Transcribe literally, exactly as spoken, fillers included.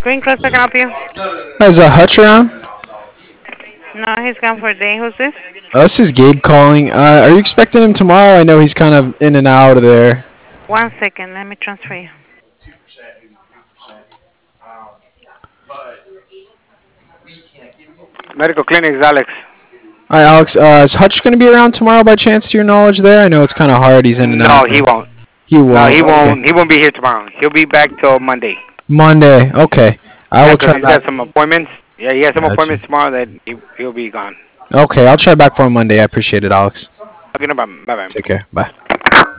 Green Cliffs, I can help you. Is uh, Hutch around? No, he's gone for a day. Who's this? Uh, this is Gabe calling. Uh, are you expecting him tomorrow? I know he's kind of in and out of there. One second. Let me transfer you. Medical Clinics, Alex. All right, Alex. Uh, is Hutch going to be around tomorrow by chance, to your knowledge? There, I know it's kind of hard. He's in and No, out. he won't. He No, won't. he Okay. won't. He won't be here tomorrow. He'll be back till Monday. Monday. Okay. I Yeah, will 'cause try he's got back. some appointments. Yeah, he has some Gotcha. appointments tomorrow that he, he'll be gone. Okay, I'll try back for him Monday. I appreciate it, Alex. Okay, no problem. Bye bye. Take care. Bye.